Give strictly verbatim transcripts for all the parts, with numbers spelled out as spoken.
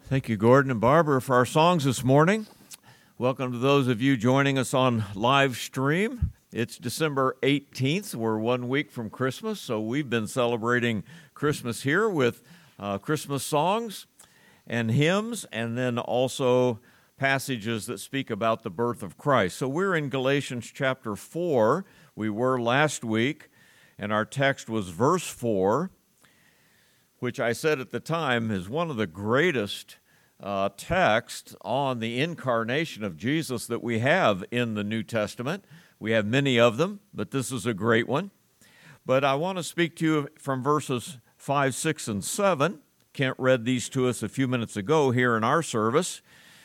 Thank you, Gordon and Barbara, for our songs this morning. Welcome to those of you joining us on live stream. It's December eighteenth. We're one week from Christmas, so we've been celebrating Christmas here with uh, Christmas songs and hymns, and then also passages that speak about the birth of Christ. So we're in Galatians chapter four. We were last week, and our text was verse four, which I said at the time is one of the greatest uh, texts on the incarnation of Jesus that we have in the New Testament. We have many of them, but this is a great one. But I want to speak to you from verses five, six, and seven. Kent read these to us a few minutes ago here in our service.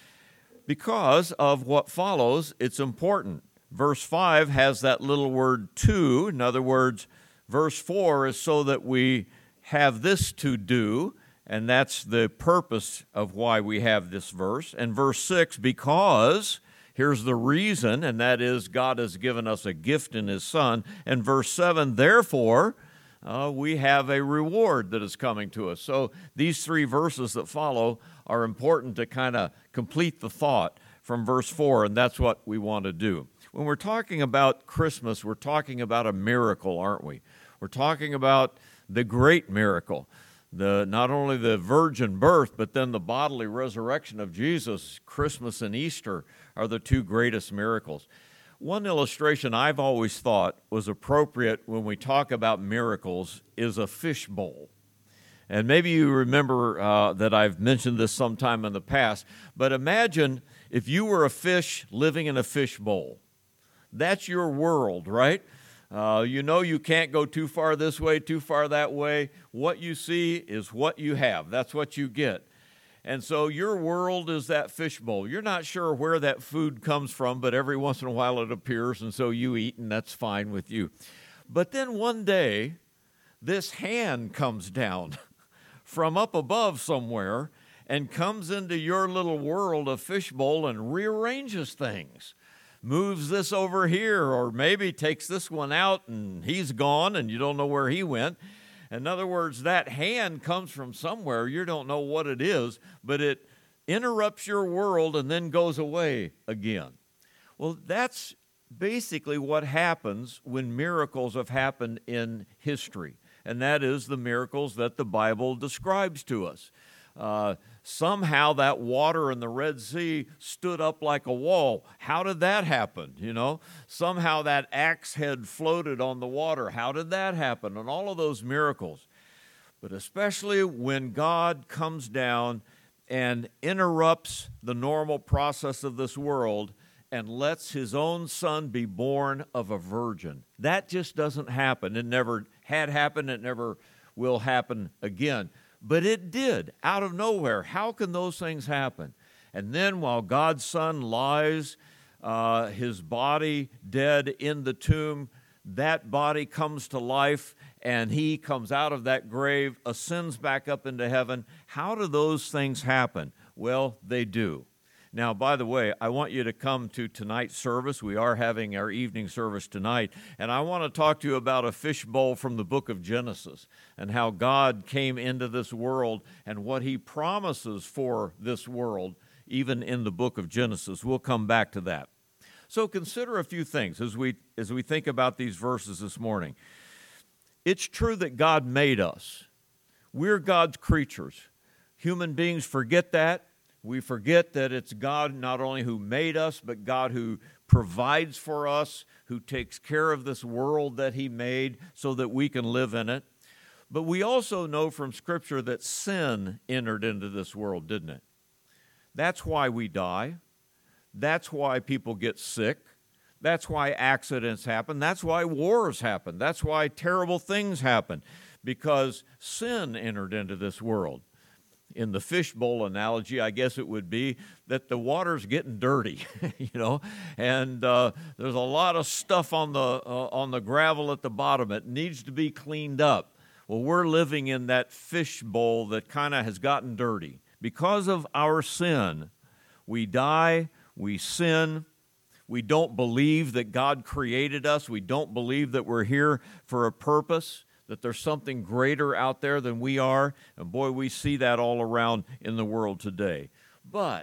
Because of what follows, it's important. Verse five has that little word to. In other words, verse four is so that we have this to do, and that's the purpose of why we have this verse. And verse six, because, here's the reason, and that is God has given us a gift in His Son. And verse seven, therefore, uh, we have a reward that is coming to us. So these three verses that follow are important to kind of complete the thought from verse four, and that's what we want to do. When we're talking about Christmas, we're talking about a miracle, aren't we? We're talking about the great miracle, the not only the virgin birth, but then the bodily resurrection of Jesus. Christmas and Easter are the two greatest miracles. One illustration I've always thought was appropriate when we talk about miracles is a fish bowl. And maybe you remember uh, that I've mentioned this sometime in the past, but imagine if you were a fish living in a fish bowl. That's your world, right? Uh, you know you can't go too far this way, too far that way. What you see is what you have. That's what you get. And so your world is that fishbowl. You're not sure where that food comes from, but every once in a while it appears, and so you eat, and that's fine with you. But then one day, this hand comes down from up above somewhere and comes into your little world of fishbowl and rearranges things. Moves this over here, or maybe takes this one out and he's gone and you don't know where he went. In other words, that hand comes from somewhere. You don't know what it is, but it interrupts your world and then goes away again. Well, that's basically what happens when miracles have happened in history, and that is the miracles that the Bible describes to us. Uh, somehow that water in the Red Sea stood up like a wall. How did that happen? You know, somehow that axe head floated on the water. How did that happen? And all of those miracles. But especially when God comes down and interrupts the normal process of this world and lets His own Son be born of a virgin. That just doesn't happen. It never had happened. It never will happen again. But it did, out of nowhere. How can those things happen? And then while God's Son lies, uh, His body dead in the tomb, that body comes to life, and He comes out of that grave, ascends back up into heaven. How do those things happen? Well, they do. Now, by the way, I want you to come to tonight's service. We are having our evening service tonight, and I want to talk to you about a fishbowl from the book of Genesis and how God came into this world and what He promises for this world, even in the book of Genesis. We'll come back to that. So consider a few things as we as we think about these verses this morning. It's true that God made us. We're God's creatures. Human beings forget that. We forget that it's God not only who made us, but God who provides for us, who takes care of this world that He made so that we can live in it. But we also know from Scripture that sin entered into this world, didn't it? That's why we die. That's why people get sick. That's why accidents happen. That's why wars happen. That's why terrible things happen, because sin entered into this world. In the fishbowl analogy, I guess it would be that the water's getting dirty, you know, and uh, there's a lot of stuff on the uh, on the gravel at the bottom. It needs to be cleaned up. Well, we're living in that fishbowl that kind of has gotten dirty. Because of our sin, we die, we sin, we don't believe that God created us, we don't believe that we're here for a purpose. that there's something greater out there than we are. And boy, we see that all around in the world today. But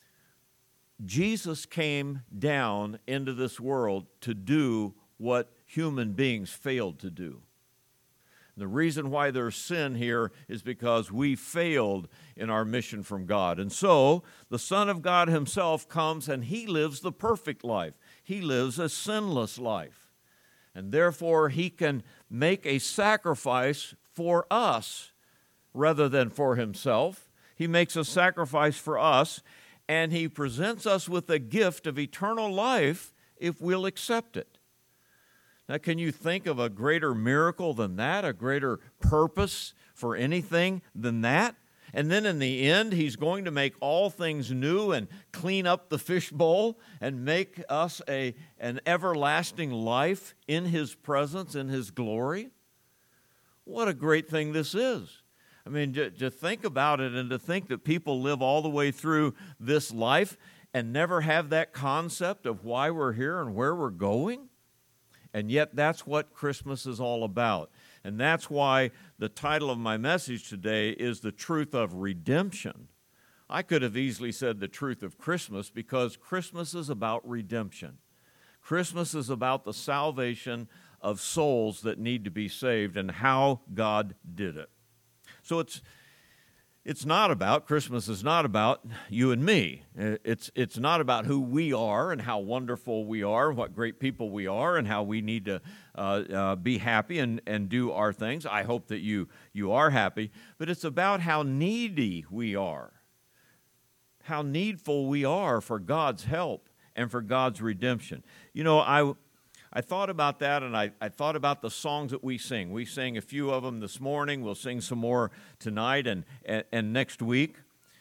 Jesus came down into this world to do what human beings failed to do. The reason why there's sin here is because we failed in our mission from God. And so the Son of God himself comes and he lives the perfect life. He lives a sinless life. And therefore he can make a sacrifice for us rather than for himself. He makes a sacrifice for us, and he presents us with a gift of eternal life if we'll accept it. Now, can you think of a greater miracle than that, a greater purpose for anything than that? And then in the end, he's going to make all things new and clean up the fishbowl and make us a, an everlasting life in his presence, in his glory. What a great thing this is. I mean, to, to think about it and to think that people live all the way through this life and never have that concept of why we're here and where we're going. And yet that's what Christmas is all about. And that's why the title of my message today is The Truth of Redemption. I could have easily said the truth of Christmas because Christmas is about redemption. Christmas is about the salvation of souls that need to be saved and how God did it. So it's It's not about, Christmas is not about you and me. It's, it's not about who we are and how wonderful we are, and what great people we are, and how we need to uh, uh, be happy and, and do our things. I hope that you, you are happy. But it's about how needy we are, how needful we are for God's help and for God's redemption. You know, I... I thought about that, and I, I thought about the songs that we sing. We sang a few of them this morning. We'll sing some more tonight and, and, and next week.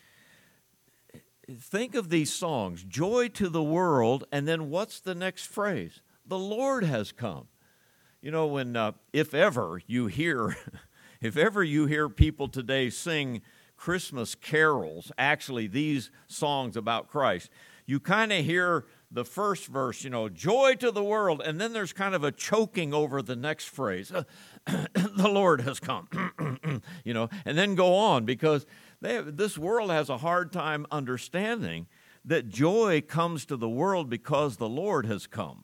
Think of these songs, joy to the world, and then what's the next phrase? The Lord has come. You know, when uh, if ever you hear, if ever you hear people today sing Christmas carols, actually these songs about Christ, you kind of hear the first verse, you know, joy to the world, and then there's kind of a choking over the next phrase, the Lord has come, you know, and then go on, because they have, this world has a hard time understanding that joy comes to the world because the Lord has come.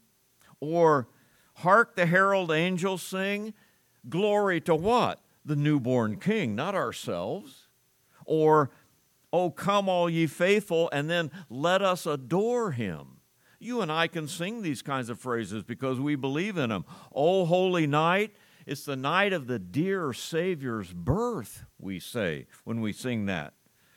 Or, hark the herald angels sing, glory to what? The newborn King, not ourselves. Or, oh, come all ye faithful, and then let us adore him. You and I can sing these kinds of phrases because we believe in them. Oh, holy night, it's the night of the dear Savior's birth, we say when we sing that.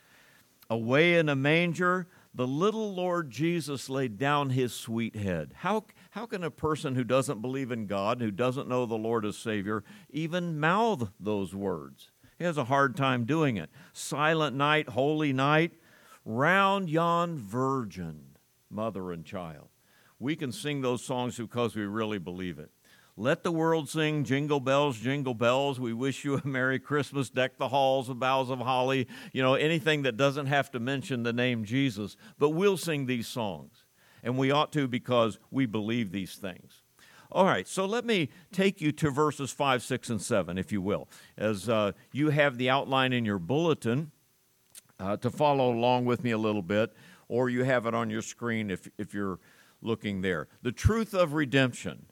Away in a manger, the little Lord Jesus laid down his sweet head. How, how can a person who doesn't believe in God, who doesn't know the Lord as Savior, even mouth those words? He has a hard time doing it. Silent night, holy night, round yon virgin, mother and child. We can sing those songs because we really believe it. Let the world sing jingle bells, jingle bells. We wish you a Merry Christmas. Deck the halls with boughs of holly. You know, anything that doesn't have to mention the name Jesus. But we'll sing these songs. And we ought to because we believe these things. All right, so let me take you to verses five, six, and seven, if you will, as uh, you have the outline in your bulletin uh, to follow along with me a little bit, or you have it on your screen if, if you're looking there. The truth of redemption,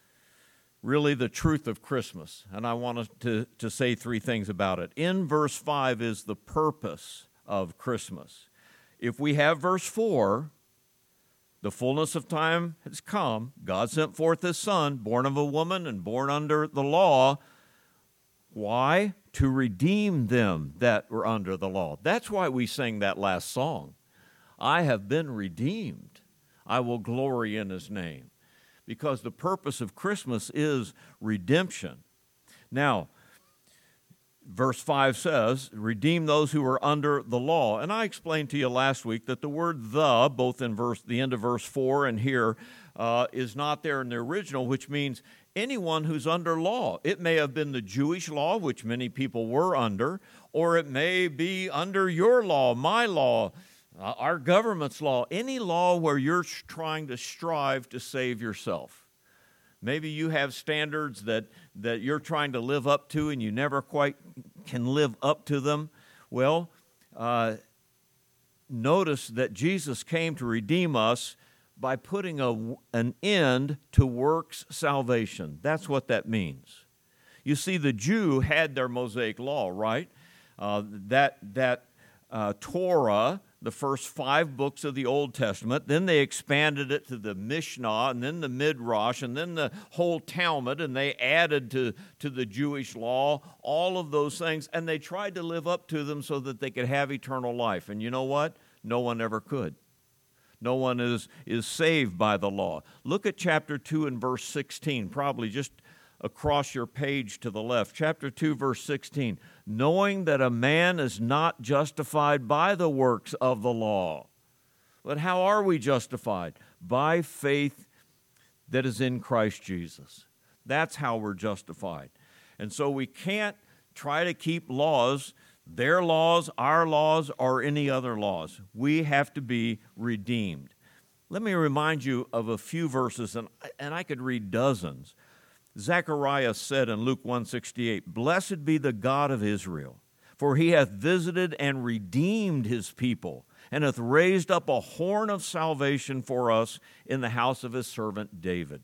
really the truth of Christmas, and I want to, to say three things about it. In verse five is the purpose of Christmas. If we have verse four, the fullness of time has come. God sent forth his Son, born of a woman and born under the law. Why? To redeem them that were under the law. That's why we sang that last song. I have been redeemed. I will glory in his name. Because the purpose of Christmas is redemption. Now, verse five says, redeem those who are under the law. And I explained to you last week that the word the, both in verse the end of verse four and here, uh, is not there in the original, which means anyone who's under law. It may have been the Jewish law, which many people were under, or it may be under your law, my law, uh, our government's law, any law where you're trying to strive to save yourself. Maybe you have standards that, that you're trying to live up to and you never quite can live up to them. Well, uh, notice that Jesus came to redeem us by putting a, an end to works salvation. That's what that means. You see, the Jew had their Mosaic law, right? Uh, that that uh, Torah, the first five books of the Old Testament, then they expanded it to the Mishnah, and then the Midrash, and then the whole Talmud, and they added to, to the Jewish law all of those things, and they tried to live up to them so that they could have eternal life. And you know what? No one ever could. No one is, is saved by the law. Look at chapter two and verse sixteen, probably just across your page to the left. Chapter two, verse sixteen. Knowing that a man is not justified by the works of the law. But how are we justified? By faith that is in Christ Jesus. That's how we're justified. And so we can't try to keep laws, their laws, our laws, or any other laws. We have to be redeemed. Let me remind you of a few verses, and, and I could read dozens. Zechariah said in Luke one sixty-eight, Blessed be the God of Israel, for he hath visited and redeemed his people, and hath raised up a horn of salvation for us in the house of his servant David.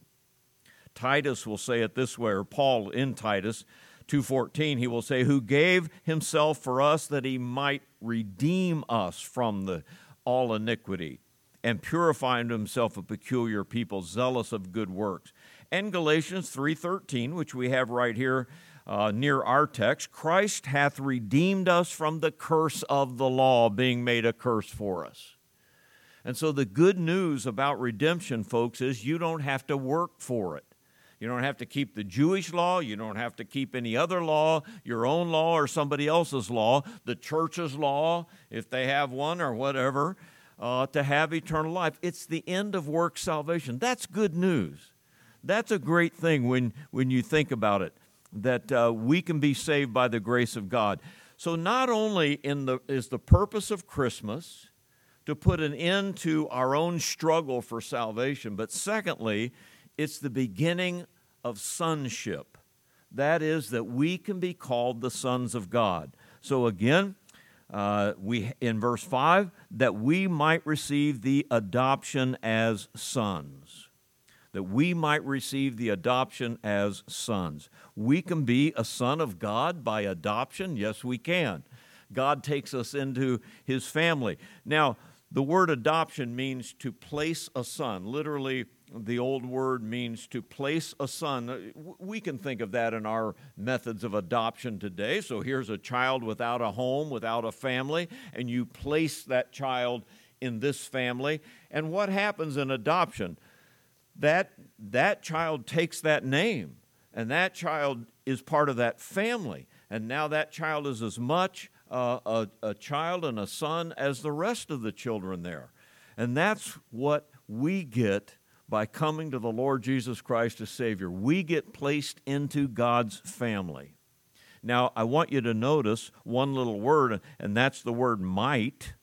Titus will say it this way, or Paul in Titus two fourteen, he will say, who gave himself for us that he might redeem us from the all iniquity, and purify unto himself a peculiar people, zealous of good works. And Galatians three thirteen, which we have right here uh, near our text, Christ hath redeemed us from the curse of the law, being made a curse for us. And so the good news about redemption, folks, is you don't have to work for it. You don't have to keep the Jewish law. You don't have to keep any other law, your own law or somebody else's law, the church's law, if they have one or whatever, uh, to have eternal life. It's the end of work salvation. That's good news. That's a great thing when, when you think about it, that uh, we can be saved by the grace of God. So not only in the, is the purpose of Christmas to put an end to our own struggle for salvation, but secondly, it's the beginning of sonship. That is, that we can be called the sons of God. So again, uh, we in verse five, that we might receive the adoption as sons. That we might receive the adoption as sons. We can be a son of God by adoption. Yes, we can. God takes us into his family. Now, the word adoption means to place a son. Literally, the old word means to place a son. We can think of that in our methods of adoption today. So here's a child without a home, without a family, and you place that child in this family. And what happens in adoption? That, that child takes that name, and that child is part of that family. And now that child is as much uh, a, a child and a son as the rest of the children there. And that's what we get by coming to the Lord Jesus Christ as Savior. We get placed into God's family. Now, I want you to notice one little word, and that's the word might.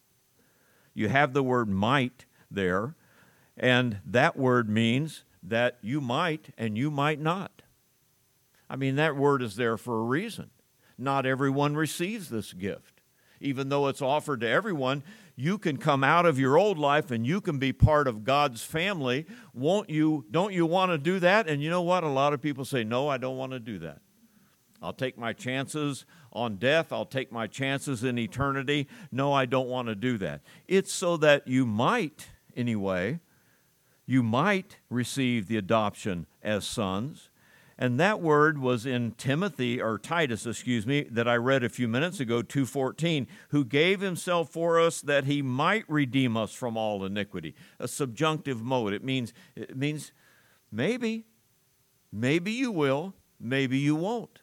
You have the word might there. And that word means that you might and you might not. I mean, that word is there for a reason. Not everyone receives this gift. Even though it's offered to everyone, you can come out of your old life and you can be part of God's family. Won't you? Don't you want to do that? And you know what? A lot of people say, no, I don't want to do that. I'll take my chances on death. I'll take my chances in eternity. No, I don't want to do that. It's so that you might, anyway, you might receive the adoption as sons. And that word was in Timothy, or Titus, excuse me, that I read a few minutes ago, two fourteen, who gave himself for us that he might redeem us from all iniquity. A subjunctive mode. It means, it means maybe, maybe you will, maybe you won't.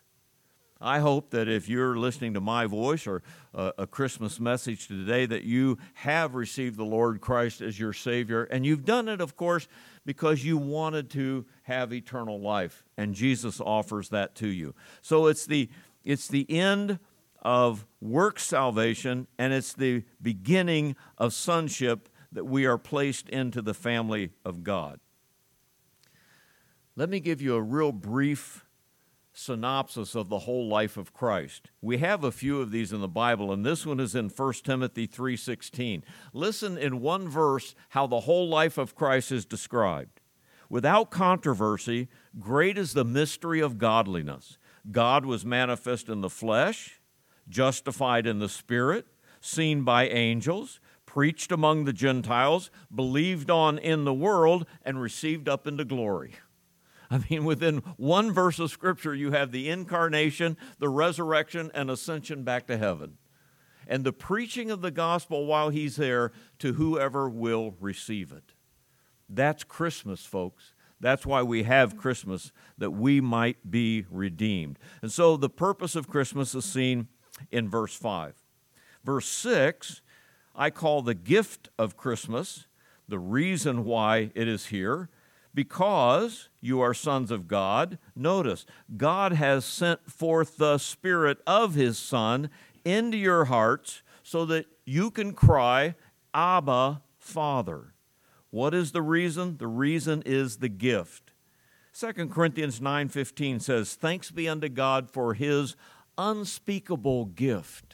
I hope that if you're listening to my voice or a, a Christmas message today, that you have received the Lord Christ as your Savior. And you've done it, of course, because you wanted to have eternal life. And Jesus offers that to you. So it's the, it's the end of work salvation, and it's the beginning of sonship that we are placed into the family of God. Let me give you a real brief synopsis of the whole life of Christ. We have a few of these in the Bible, and this one is in First Timothy three sixteen. Listen in one verse how the whole life of Christ is described. Without controversy, great is the mystery of godliness. God was manifest in the flesh, justified in the Spirit, seen by angels, preached among the Gentiles, believed on in the world, and received up into glory. I mean, within one verse of Scripture, you have the incarnation, the resurrection, and ascension back to heaven. And the preaching of the gospel while he's there to whoever will receive it. That's Christmas, folks. That's why we have Christmas, that we might be redeemed. And so the purpose of Christmas is seen in verse five. Verse six, I call the gift of Christmas, the reason why it is here, because you are sons of God. Notice, God has sent forth the Spirit of His Son into your hearts so that you can cry, Abba, Father. What is the reason? The reason is the gift. Second Corinthians nine fifteen says, thanks be unto God for His unspeakable gift.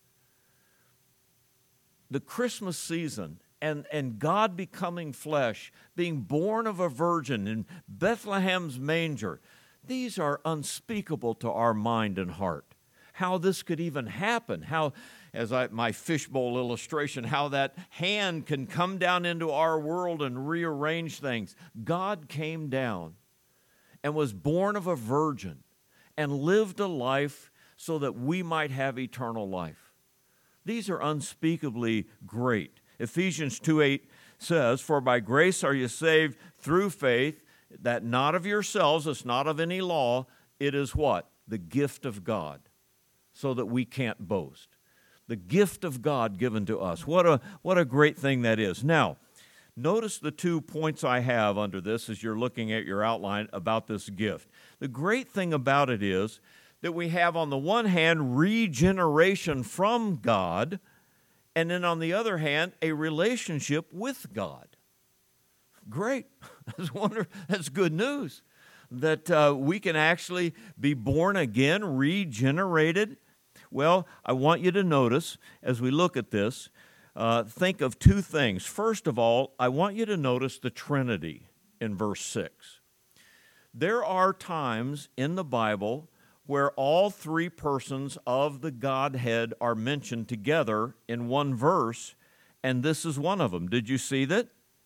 The Christmas season and, and God becoming flesh, being born of a virgin in Bethlehem's manger, these are unspeakable to our mind and heart. How this could even happen, how, as I, my fishbowl illustration, how that hand can come down into our world and rearrange things. God came down and was born of a virgin and lived a life so that we might have eternal life. These are unspeakably great. Ephesians two eight says, for by grace are you saved through faith, that not of yourselves, it's not of any law, it is what? The gift of God, so that we can't boast. The gift of God given to us. What a, what a great thing that is. Now, notice the two points I have under this as you're looking at your outline about this gift. The great thing about it is that we have, on the one hand, regeneration from God, and then on the other hand, a relationship with God. Great. That's wonderful. That's good news. That uh, we can actually be born again, regenerated. Well, I want you to notice, as we look at this, uh, think of two things. First of all, I want you to notice the Trinity in verse six. There are times in the Bible where all three persons of the Godhead are mentioned together in one verse, and this is one of them. Did you see that?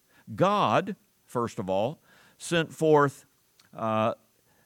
God, first of all, sent forth, uh,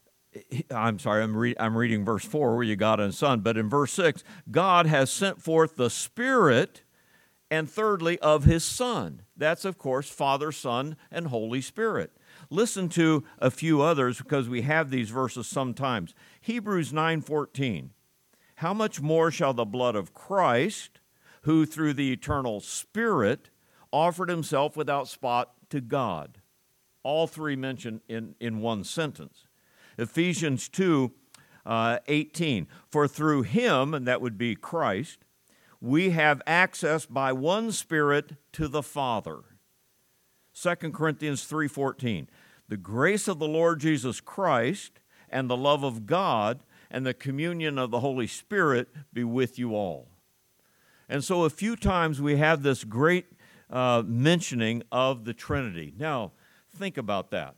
I'm sorry, I'm, re- I'm reading verse four where you God and Son, but in verse six, God has sent forth the Spirit, and thirdly, of His Son. That's, of course, Father, Son, and Holy Spirit. Listen to a few others because we have these verses sometimes. Hebrews nine fourteen. How much more shall the blood of Christ, who through the eternal Spirit offered Himself without spot to God? All three mentioned in, in one sentence. Ephesians two eighteen. For through Him, and that would be Christ, we have access by one Spirit to the Father. Second Corinthians three fourteen, the grace of the Lord Jesus Christ and the love of God and the communion of the Holy Spirit be with you all. And so a few times we have this great uh, mentioning of the Trinity. Now, think about that.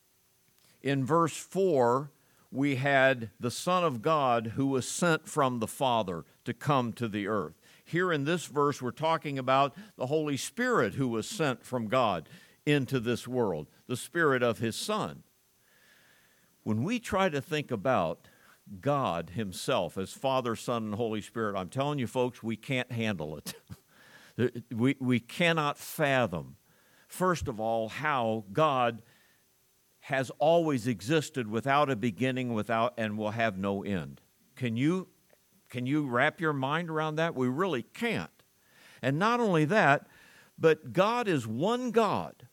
In verse four, we had the Son of God who was sent from the Father to come to the earth. Here in this verse, we're talking about the Holy Spirit who was sent from God into this world, the Spirit of His Son. When we try to think about God Himself as Father, Son, and Holy Spirit, I'm telling you folks, we can't handle it. we, we cannot fathom, first of all, how God has always existed without a beginning, without and will have no end. Can you, can you wrap your mind around that? We really can't. And not only that, but God is one God,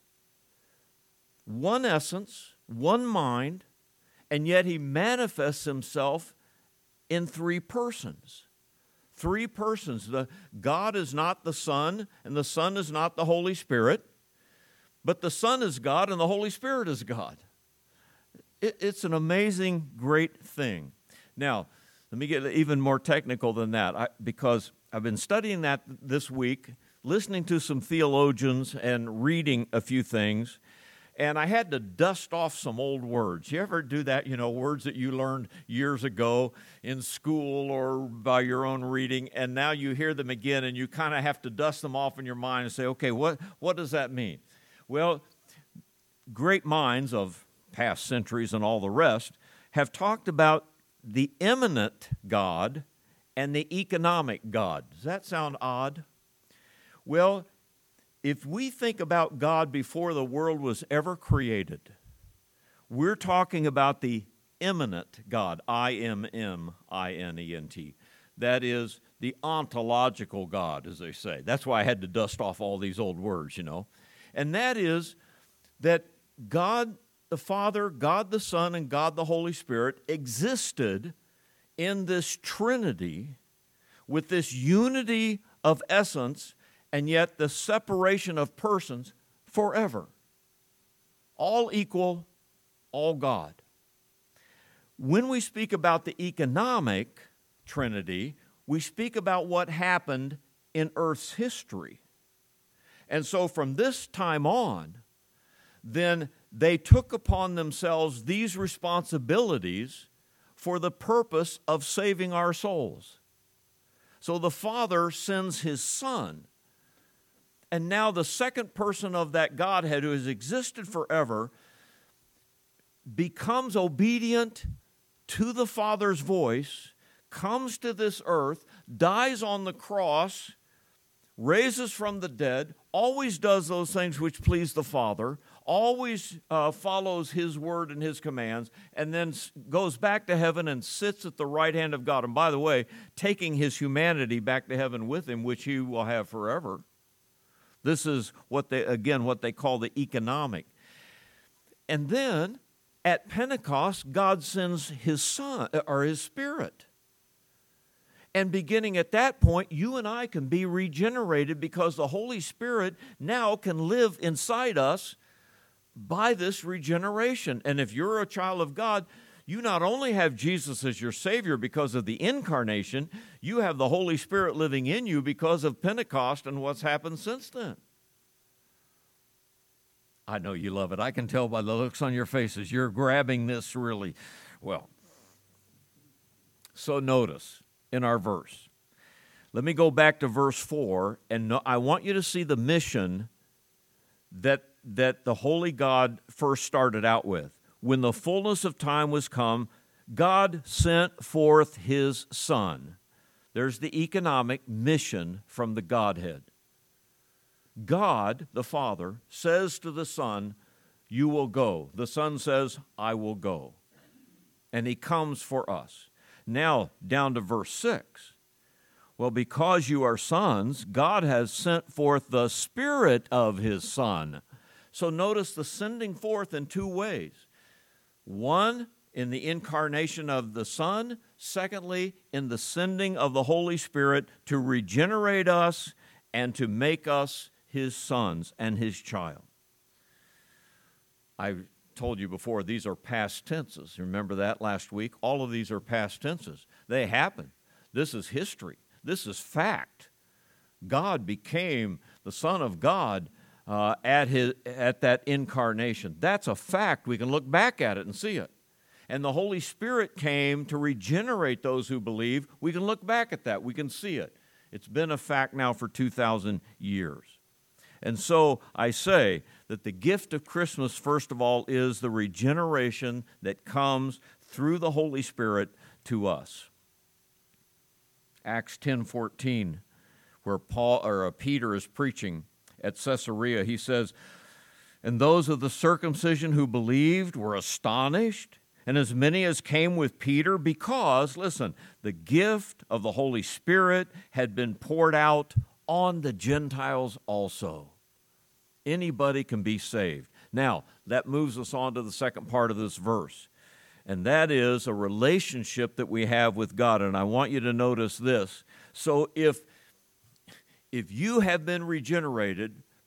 one essence, one mind, and yet He manifests Himself in three persons. Three persons. The, God is not the Son, and the Son is not the Holy Spirit, but the Son is God, and the Holy Spirit is God. it, it's an amazing, great thing. Now, let me get even more technical than that, I, because I've been studying that this week, listening to some theologians and reading a few things, and I had to dust off some old words. You ever do that? You know, words that you learned years ago in school or by your own reading, and now you hear them again, and you kind of have to dust them off in your mind and say, okay, what, what does that mean? Well, great minds of past centuries and all the rest have talked about the immanent God and the economic God. Does that sound odd? Well, if we think about God before the world was ever created, we're talking about the immanent God, I M M I N E N T. That is the ontological God, as they say. That's why I had to dust off all these old words, you know. And that is that God the Father, God the Son, and God the Holy Spirit existed in this Trinity with this unity of essence and yet the separation of persons forever. All equal, all God. When we speak about the economic Trinity, we speak about what happened in Earth's history. And so from this time on, then they took upon themselves these responsibilities for the purpose of saving our souls. So the Father sends His Son. And now the second person of that Godhead, who has existed forever, becomes obedient to the Father's voice, comes to this earth, dies on the cross, raises from the dead, always does those things which please the Father, always uh, follows His word and His commands, and then goes back to heaven and sits at the right hand of God. And by the way, taking His humanity back to heaven with Him, which He will have forever. This is what they, again, what they call the economic. And then at Pentecost, God sends His Son, or His Spirit. And beginning at that point, you and I can be regenerated because the Holy Spirit now can live inside us by this regeneration. And if you're a child of God, you not only have Jesus as your Savior because of the incarnation, you have the Holy Spirit living in you because of Pentecost and what's happened since then. I know you love it. I can tell by the looks on your faces. You're grabbing this really well. So notice in our verse. Let me go back to verse four, and I want you to see the mission that, that the Holy God first started out with. When the fullness of time was come, God sent forth His Son. There's the economic mission from the Godhead. God, the Father, says to the Son, you will go. The Son says, I will go. And He comes for us. Now, down to verse six. Well, because you are sons, God has sent forth the Spirit of His Son. So notice the sending forth in two ways. One, in the incarnation of the Son. Secondly, in the sending of the Holy Spirit to regenerate us and to make us His sons and His child. I've told you before, these are past tenses. Remember that last week? All of these are past tenses. They happen. This is history. This is fact. God became the Son of God uh, at his at that incarnation. That's a fact. We can look back at it and see it. And the Holy Spirit came to regenerate those who believe. We can look back at that. We can see it. It's been a fact now for two thousand years. And so I say that the gift of Christmas, first of all, is the regeneration that comes through the Holy Spirit to us. Acts ten fourteen, where Paul or uh, Peter is preaching at Caesarea, he says, and those of the circumcision who believed were astonished, and as many as came with Peter, because, listen, the gift of the Holy Spirit had been poured out on the Gentiles also. Anybody can be saved. Now, that moves us on to the second part of this verse, and that is a relationship that we have with God. And I want you to notice this. So if, if you have been regenerated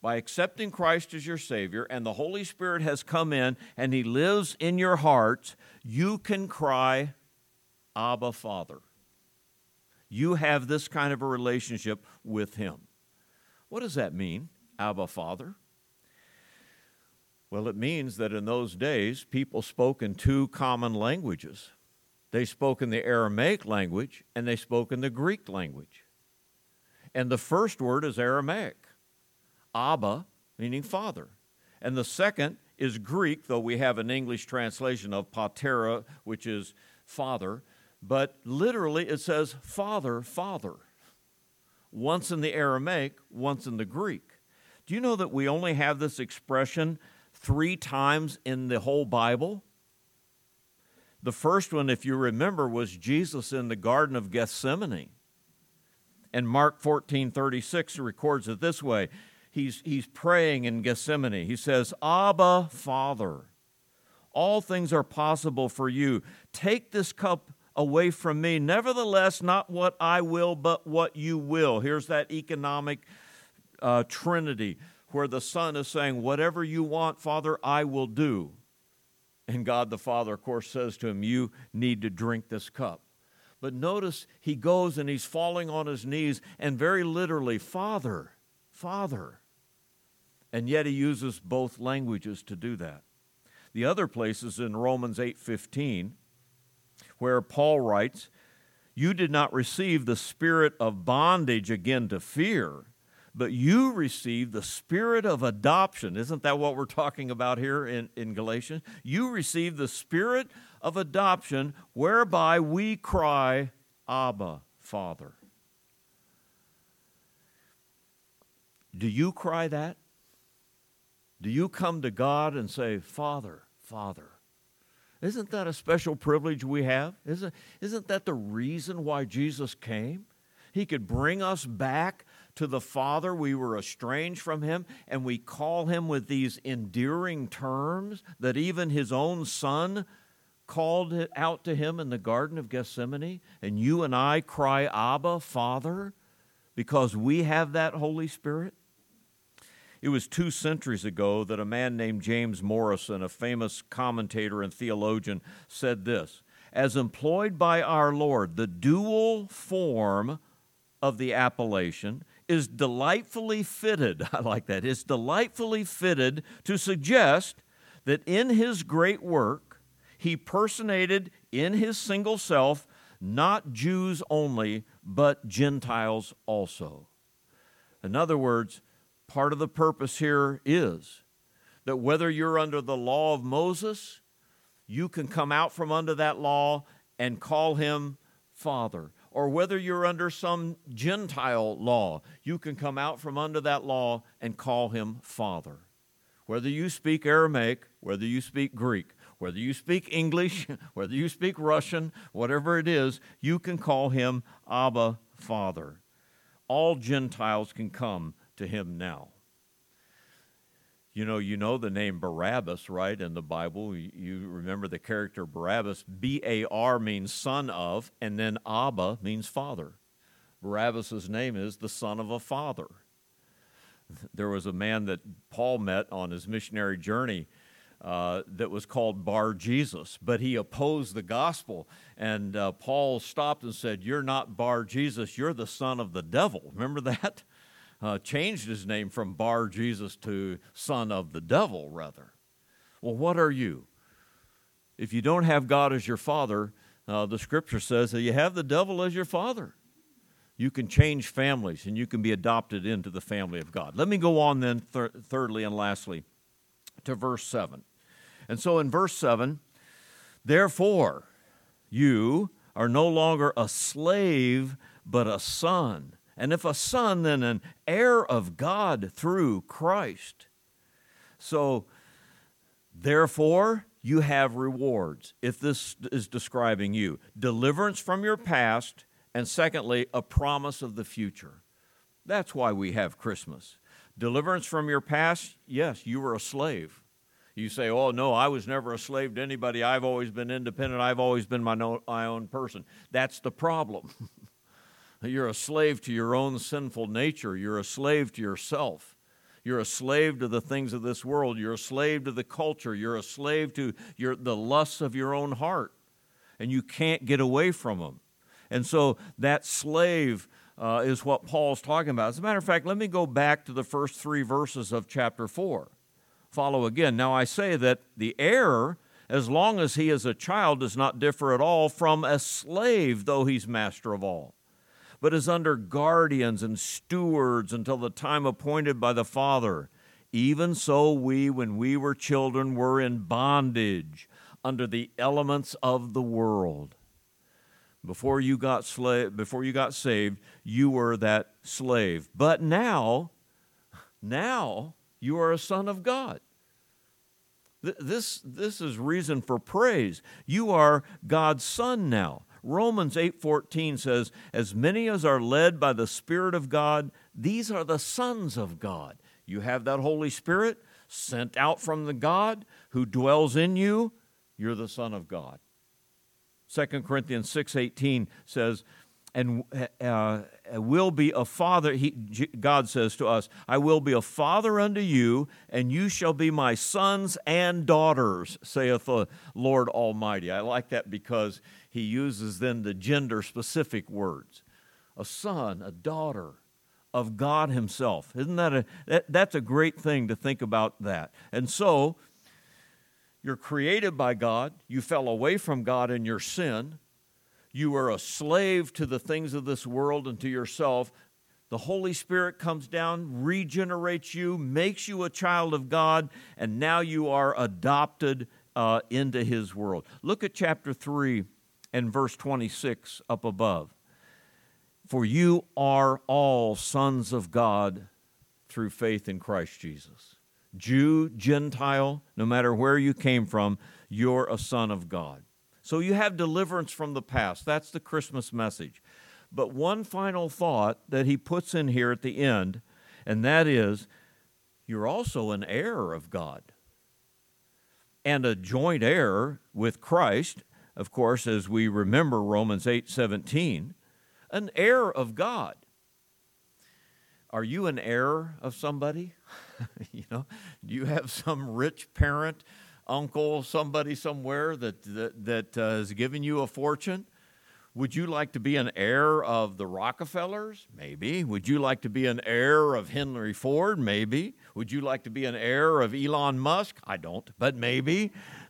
by accepting Christ as your Savior, and the Holy Spirit has come in and He lives in your heart, you can cry, Abba, Father. You have this kind of a relationship with Him. What does that mean, Abba, Father? Well, it means that in those days, people spoke in two common languages. They spoke in the Aramaic language, and they spoke in the Greek language. And the first word is Aramaic, Abba, meaning father. And the second is Greek, though we have an English translation of patera, which is father. But literally it says father, father. Once in the Aramaic, once in the Greek. Do you know that we only have this expression three times in the whole Bible? The first one, if you remember, was Jesus in the Garden of Gethsemane. And Mark fourteen thirty-six records it this way. He's, he's praying in Gethsemane. He says, Abba, Father, all things are possible for you. Take this cup away from me. Nevertheless, not what I will, but what you will. Here's that economic uh, trinity where the Son is saying, whatever you want, Father, I will do. And God the Father, of course, says to him, you need to drink this cup. But notice he goes and he's falling on his knees and very literally, Father, Father. And yet he uses both languages to do that. The other place is in Romans eight fifteen, where Paul writes, you did not receive the spirit of bondage again to fear, but you received the spirit of adoption. Isn't that what we're talking about here in, in Galatians? You received the spirit of adoption, whereby we cry, Abba, Father. Do you cry that? Do you come to God and say, Father, Father? Isn't that a special privilege we have? Isn't, isn't that the reason why Jesus came? He could bring us back to the Father. We were estranged from Him, and we call Him with these endearing terms that even His own Son called it out to Him in the Garden of Gethsemane. And you and I cry, Abba, Father, because we have that Holy Spirit. It was two centuries ago that a man named James Morrison, a famous commentator and theologian, said this, as employed by our Lord, the dual form of the appellation is delightfully fitted, I like that, is delightfully fitted to suggest that in His great work, He personated in His single self not Jews only, but Gentiles also. In other words, part of the purpose here is that whether you're under the law of Moses, you can come out from under that law and call Him Father. Or whether you're under some Gentile law, you can come out from under that law and call Him Father. Whether you speak Aramaic, whether you speak Greek, whether you speak English, whether you speak Russian, whatever it is, you can call Him Abba, Father. All Gentiles can come to Him now. You know, you know the name Barabbas, right, in the Bible. You remember the character Barabbas. B A R means son of, and then Abba means father. Barabbas' name is the son of a father. There was a man that Paul met on his missionary journey uh, that was called Bar Jesus, but he opposed the gospel. And uh, Paul stopped and said, you're not Bar Jesus, you're the son of the devil. Remember that? Uh, changed his name from Bar Jesus to son of the devil, rather. Well, what are you? If you don't have God as your father, uh, the Scripture says that you have the devil as your father. You can change families, and you can be adopted into the family of God. Let me go on then, th- thirdly and lastly, to verse seven. And so in verse seven, therefore, you are no longer a slave, but a son. And if a son, then an heir of God through Christ. So, therefore, you have rewards, if this is describing you. Deliverance from your past, and secondly, a promise of the future. That's why we have Christmas. Deliverance from your past, yes, you were a slave. You say, oh, no, I was never a slave to anybody. I've always been independent. I've always been my, no, my own person. That's the problem. You're a slave to your own sinful nature. You're a slave to yourself. You're a slave to the things of this world. You're a slave to the culture. You're a slave to your, the lusts of your own heart. And you can't get away from them. And so that slave uh, is what Paul's talking about. As a matter of fact, let me go back to the first three verses of chapter four. Follow again. Now I say that the heir, as long as he is a child, does not differ at all from a slave, though he's master of all, but is under guardians and stewards until the time appointed by the Father. Even so we, when we were children, were in bondage under the elements of the world. Before you got sla- before you got saved, you were that slave. But now, now you are a son of God. Th- this, this is reason for praise. You are God's son now. Romans eight fourteen says, as many as are led by the Spirit of God, these are the sons of God. You have that Holy Spirit sent out from the God who dwells in you. You're the son of God. Second Corinthians six eighteen says, and uh, will be a father, he, God says to us, I will be a father unto you, and you shall be my sons and daughters, saith the Lord Almighty. I like that because he uses then the gender-specific words. A son, a daughter of God himself. Isn't that a, that, that's a great thing to think about that. And so, you're created by God. You fell away from God in your sin. You are a slave to the things of this world and to yourself. The Holy Spirit comes down, regenerates you, makes you a child of God, and now you are adopted uh, into his world. Look at chapter three and verse twenty-six up above. For you are all sons of God through faith in Christ Jesus. Jew, Gentile, no matter where you came from, you're a son of God. So you have deliverance from the past. That's the Christmas message. But one final thought that he puts in here at the end, and that is, you're also an heir of God and a joint heir with Christ, of course, as we remember Romans eight seventeen, an heir of God. Are you an heir of somebody? You know, do you have some rich parent, uncle, somebody somewhere that that, that uh, has given you a fortune? Would you like to be an heir of the Rockefellers? Maybe. Would you like to be an heir of Henry Ford? Maybe. Would you like to be an heir of Elon Musk? I don't, but maybe.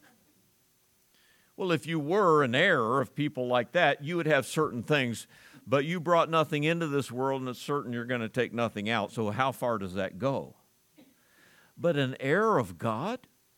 Well, if you were an heir of people like that, you would have certain things, but you brought nothing into this world, and it's certain you're going to take nothing out. So how far does that go? But an heir of God?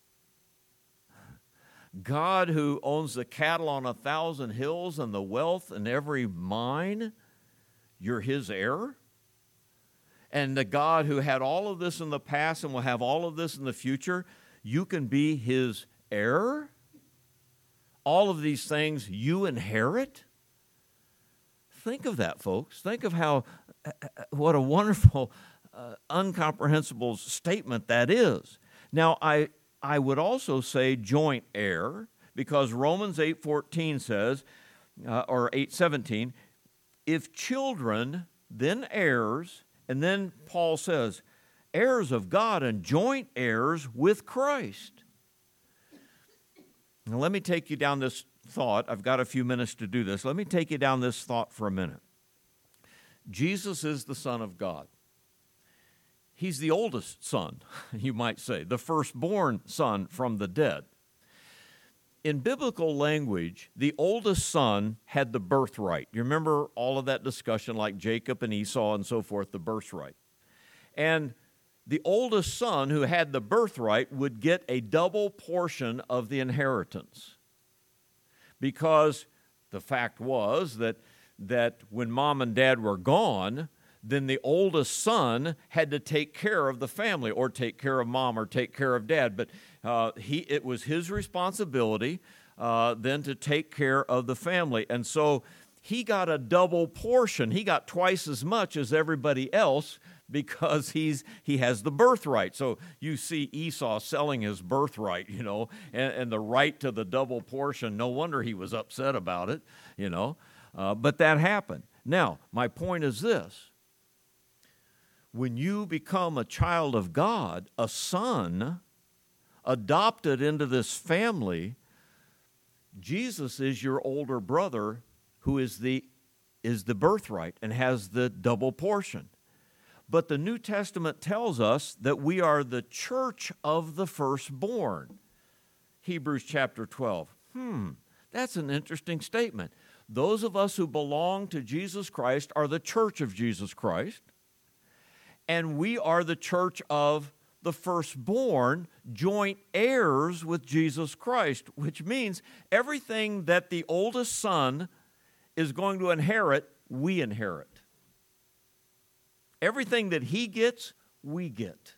God who owns the cattle on a thousand hills and the wealth in every mine, you're his heir? And the God who had all of this in the past and will have all of this in the future, you can be his heir? All of these things you inherit? Think of that, folks. Think of how, what a wonderful, uh, incomprehensible statement that is. Now, I I would also say joint heir, because Romans eight fourteen says, uh, or eight seventeen, if children, then heirs, and then Paul says, heirs of God and joint heirs with Christ. Now let me take you down this thought. I've got a few minutes to do this. Let me take you down this thought for a minute. Jesus is the Son of God. He's the oldest son, you might say, the firstborn son from the dead. In biblical language, the oldest son had the birthright. You remember all of that discussion like Jacob and Esau and so forth, the birthright. And the oldest son who had the birthright would get a double portion of the inheritance. Because the fact was that, that when mom and dad were gone, then the oldest son had to take care of the family, or take care of mom, or take care of dad. But uh, he, it was his responsibility uh, then to take care of the family. And so he got a double portion. He got twice as much as everybody else because he's he has the birthright. So you see Esau selling his birthright, you know, and, and the right to the double portion. No wonder he was upset about it, you know. Uh, but that happened. Now, my point is this. When you become a child of God, a son, adopted into this family, Jesus is your older brother who is the, is the birthright and has the double portion. But the New Testament tells us that we are the church of the firstborn. Hebrews chapter twelve. Hmm, that's an interesting statement. Those of us who belong to Jesus Christ are the church of Jesus Christ, and we are the church of the firstborn, joint heirs with Jesus Christ, which means everything that the oldest son is going to inherit, we inherit. Everything that he gets, we get.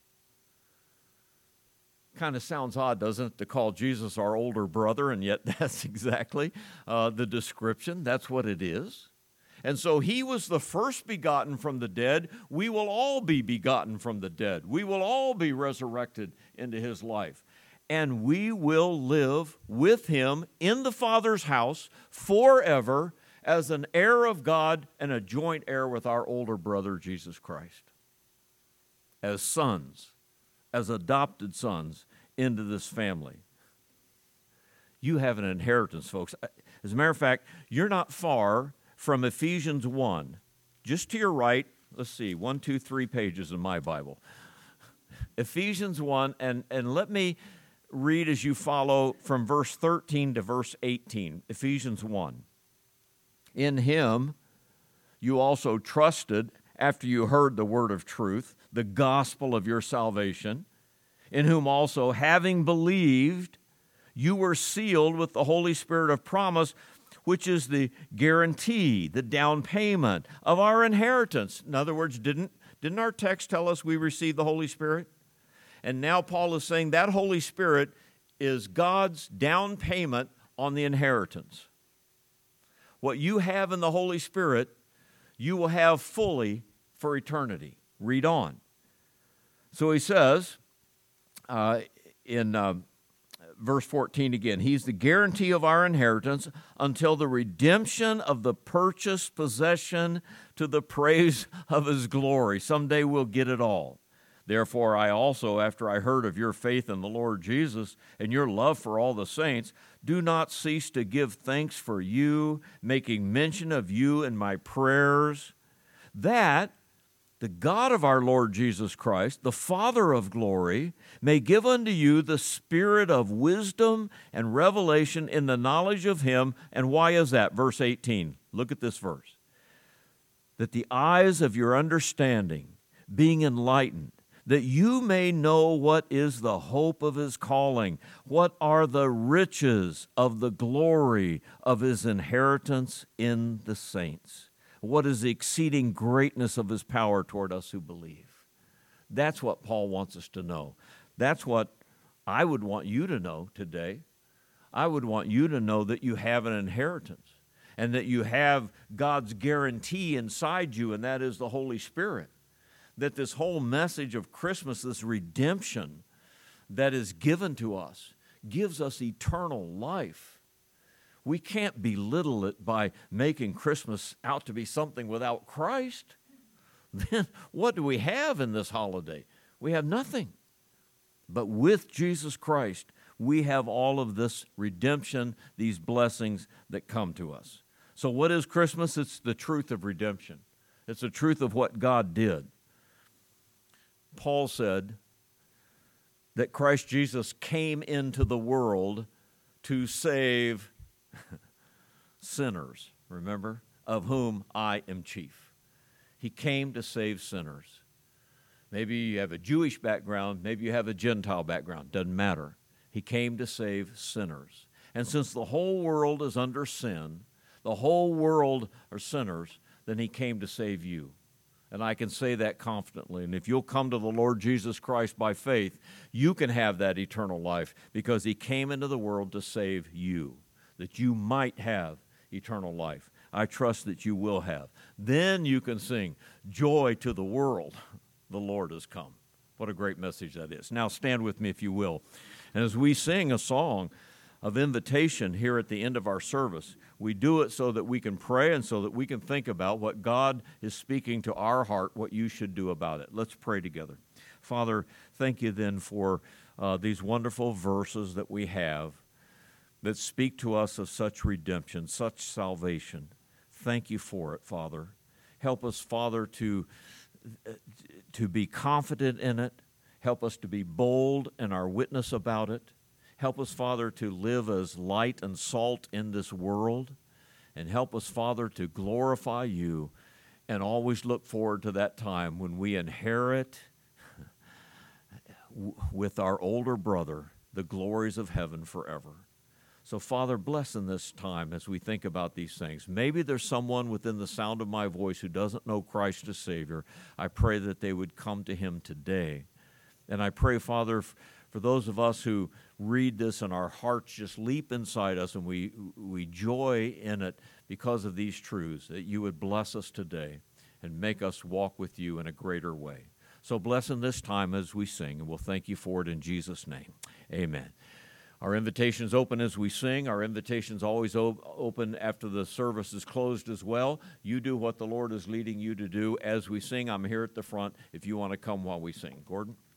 Kind of sounds odd, doesn't it, to call Jesus our older brother, and yet that's exactly uh, the description. That's what it is. And so he was the first begotten from the dead. We will all be begotten from the dead. We will all be resurrected into his life. And we will live with him in the Father's house forever as an heir of God and a joint heir with our older brother, Jesus Christ. As sons, as adopted sons into this family. You have an inheritance, folks. As a matter of fact, you're not far from Ephesians one. Just to your right, let's see, one, two, three pages in my Bible. Ephesians one, and, and let me read as you follow from verse thirteen to verse eighteen. Ephesians one. In him you also trusted after you heard the word of truth, the gospel of your salvation, in whom also, having believed, you were sealed with the Holy Spirit of promise, which is the guarantee, the down payment of our inheritance. In other words, didn't, didn't our text tell us we received the Holy Spirit? And now Paul is saying that Holy Spirit is God's down payment on the inheritance. What you have in the Holy Spirit, you will have fully for eternity. Read on. So he says uh, in uh, verse fourteen again, he's the guarantee of our inheritance until the redemption of the purchased possession to the praise of his glory. Someday we'll get it all. Therefore, I also, after I heard of your faith in the Lord Jesus and your love for all the saints, do not cease to give thanks for you, making mention of you in my prayers, that the God of our Lord Jesus Christ, the Father of glory, may give unto you the spirit of wisdom and revelation in the knowledge of him. And why is that? Verse eighteen. Look at this verse. That the eyes of your understanding being enlightened, that you may know what is the hope of his calling, what are the riches of the glory of his inheritance in the saints, what is the exceeding greatness of his power toward us who believe. That's what Paul wants us to know. That's what I would want you to know today. I would want you to know that you have an inheritance and that you have God's guarantee inside you, and that is the Holy Spirit. That this whole message of Christmas, this redemption that is given to us, gives us eternal life. We can't belittle it by making Christmas out to be something without Christ. Then what do we have in this holiday? We have nothing. But with Jesus Christ, we have all of this redemption, these blessings that come to us. So what is Christmas? It's the truth of redemption. It's the truth of what God did. Paul said that Christ Jesus came into the world to save sinners, remember, of whom I am chief. He came to save sinners. Maybe you have a Jewish background, maybe you have a Gentile background, doesn't matter. He came to save sinners. And since the whole world is under sin, the whole world are sinners, then he came to save you. And I can say that confidently. And if you'll come to the Lord Jesus Christ by faith, you can have that eternal life because he came into the world to save you, that you might have eternal life. I trust that you will have. Then you can sing, joy to the world, the Lord has come. What a great message that is. Now stand with me if you will. And as we sing a song, of invitation here at the end of our service. We do it so that we can pray and so that we can think about what God is speaking to our heart, what you should do about it. Let's pray together. Father, thank you then for uh, these wonderful verses that we have that speak to us of such redemption, such salvation. Thank you for it, Father. Help us, Father, to, to be confident in it. Help us to be bold in our witness about it. Help us, Father, to live as light and salt in this world. And help us, Father, to glorify you and always look forward to that time when we inherit with our older brother the glories of heaven forever. So, Father, bless in this time as we think about these things. Maybe there's someone within the sound of my voice who doesn't know Christ as Savior. I pray that they would come to him today. And I pray, Father, for those of us who read this and our hearts just leap inside us and we, we joy in it because of these truths, that you would bless us today and make us walk with you in a greater way. So bless in this time as we sing, and we'll thank you for it in Jesus' name. Amen. Our invitation's open as we sing. Our invitation's always op- open after the service is closed as well. You do what the Lord is leading you to do as we sing. I'm here at the front if you want to come while we sing. Gordon?